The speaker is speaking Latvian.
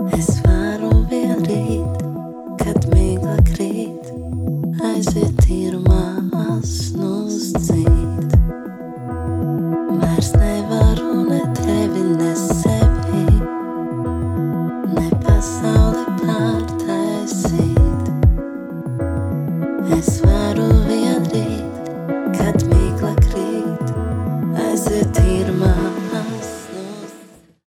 Es varu vēl rīt, kad migla krīt, aiziet tīrumās nosacīt.